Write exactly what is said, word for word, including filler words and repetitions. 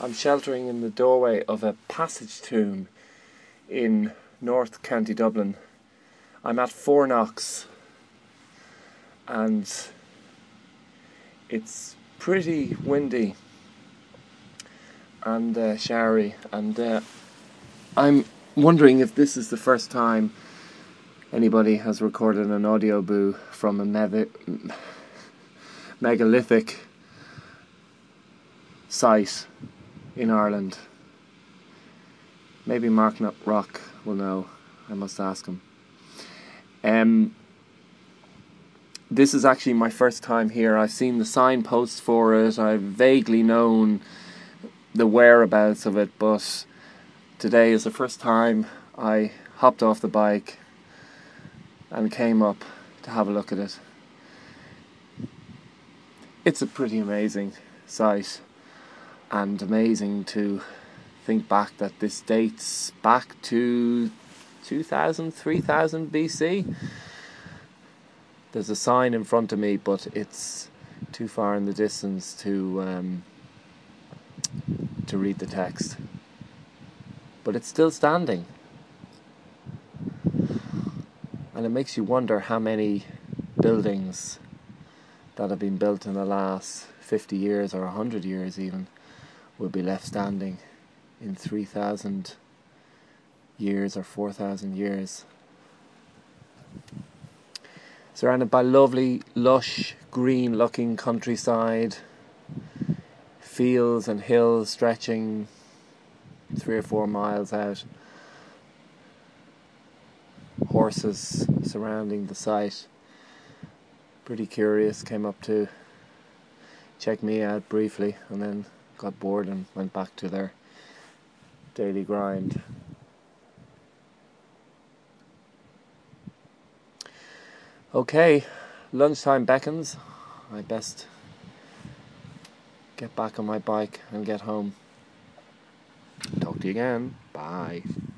I'm sheltering in the doorway of a passage tomb in North County Dublin. I'm at Forknocks and it's pretty windy and uh, showery, and uh, I'm wondering if this is the first time anybody has recorded an audio boo from a me- megalithic site in Ireland. Maybe Mark Rock will know. I must ask him. Um, this is actually my first time here. I've seen the signposts for it. I've vaguely known the whereabouts of it, but today is the first time I hopped off the bike and came up to have a look at it. It's a pretty amazing site, and amazing to think back that this dates back to two thousand, three thousand B C. There's a sign in front of me, but it's too far in the distance to um, to read the text. But it's still standing. And it makes you wonder how many buildings that have been built in the last fifty years or one hundred years even will be left standing in three thousand years or four thousand years. Surrounded by lovely, lush, green looking countryside, fields and hills stretching three or four miles out, horses surrounding the site. Pretty curious, came up to check me out briefly and then got bored and went back to their daily grind. Okay, lunchtime beckons. I best get back on my bike and get home. Talk to you again. Bye.